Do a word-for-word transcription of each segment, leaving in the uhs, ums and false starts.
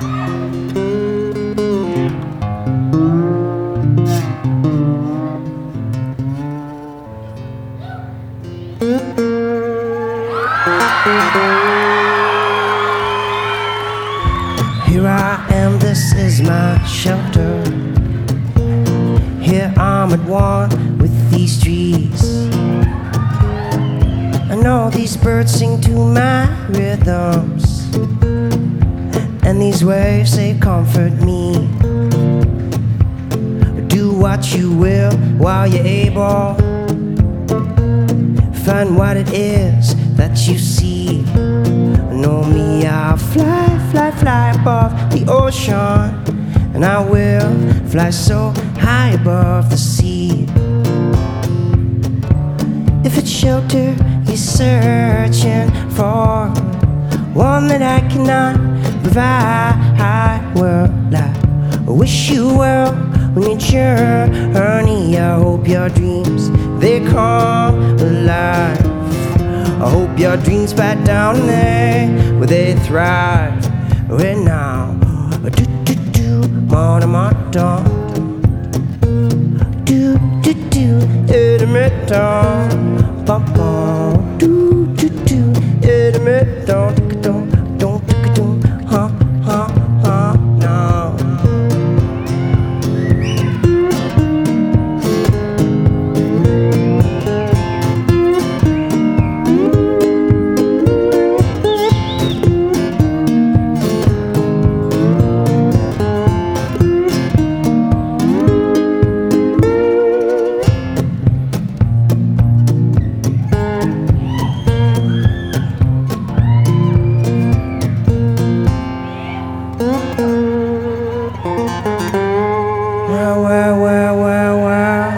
Here I am, this is my shelter. Here I'm at one with these trees, and all these birds sing to my rhythms, and these waves, they comfort me. Do what you will while you're able. Find what it is that you see. Know me, I'll fly, fly, fly above the ocean, and I will fly so high above the sea. If it's shelter you're searching for, one that I cannot provide, well, I wish you well on your journey. I hope your dreams, they come alive. I hope your dreams back down there where they thrive. Right now, do do do, mon mon don, do do do, edit don, bum bum, do do do, edit don, don don don, huh huh huh, no. Well, well, well, well, well,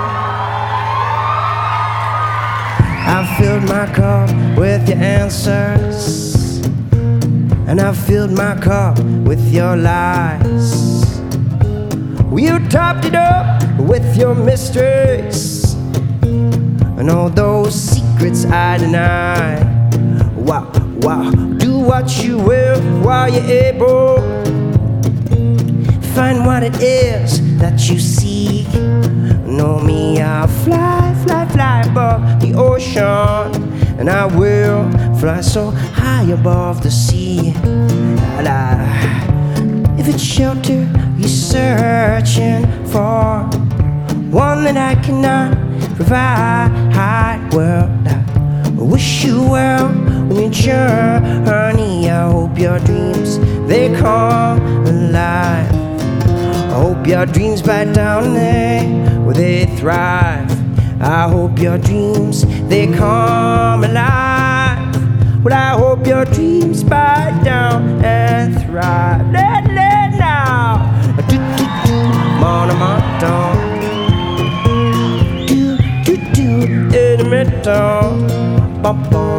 I've filled my cup with your answers, and I've filled my cup with your lies. You topped it up with your mysteries, and all those secrets I deny. Wow, wow, do what you will while you're able. Find what it is that you seek. Know me, I'll fly, fly, fly above the ocean, and I will fly so high above the sea. And I, if it's shelter you're searching for, one that I cannot provide, well, I wish you well on your journey. I hope your dreams, they come alive. I hope your dreams back down there where they thrive. I hope your dreams, they come alive. But I hope your dreams back down and thrive. Let, let now. Do, do, do, mon, mon, don. Do, do, do, in the middle. Bum, bum.